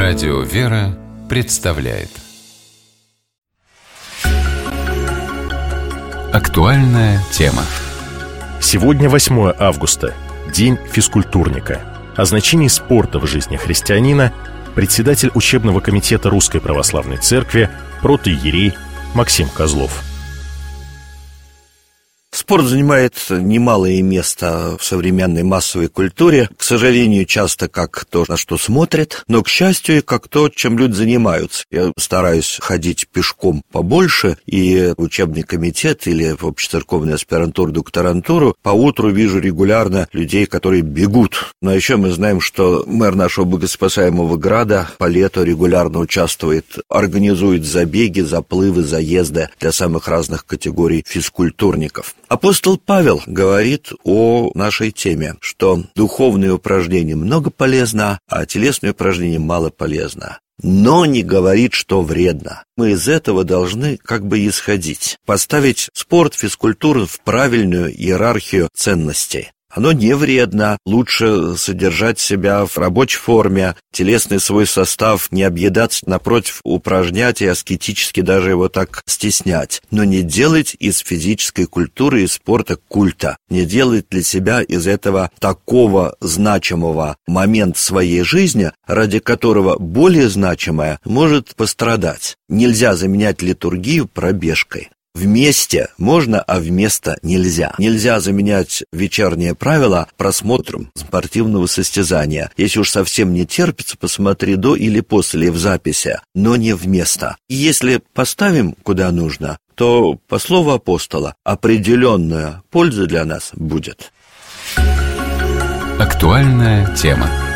Радио «Вера» представляет актуальная тема. Сегодня 8 августа, День физкультурника. О значении спорта в жизни христианина председатель учебного комитета Русской Православной Церкви, протоиерей Максим Козлов. Спорт занимает немалое место в современной массовой культуре. К сожалению, часто как то, на что смотрят, но, к счастью, как то, чем люди занимаются. Я стараюсь ходить пешком побольше, и в учебный комитет или в общецерковную аспирантуру, докторантуру поутру вижу регулярно людей, которые бегут. Но еще мы знаем, что мэр нашего богоспасаемого града по лету регулярно участвует, организует забеги, заплывы, заезды для самых разных категорий физкультурников. Апостол Павел говорит о нашей теме, что духовные упражнения много полезно, а телесные упражнения мало полезно. Но не говорит, что вредно. Мы из этого должны исходить, поставить спорт, физкультуру в правильную иерархию ценностей. Оно не вредно, лучше содержать себя в рабочей форме, телесный свой состав не объедаться, напротив, упражнять и аскетически даже его так стеснять. Но не делать из физической культуры и спорта культа, не делать для себя из этого такого значимого момента в своей жизни, ради которого более значимое может пострадать. Нельзя заменять литургию пробежкой. Вместе можно, а вместо нельзя. Нельзя заменять вечернее правило просмотром спортивного состязания. Если уж совсем не терпится, посмотри до или после в записи, но не вместо. И если поставим куда нужно, то, по слову апостола, определенная польза для нас будет. Актуальная тема.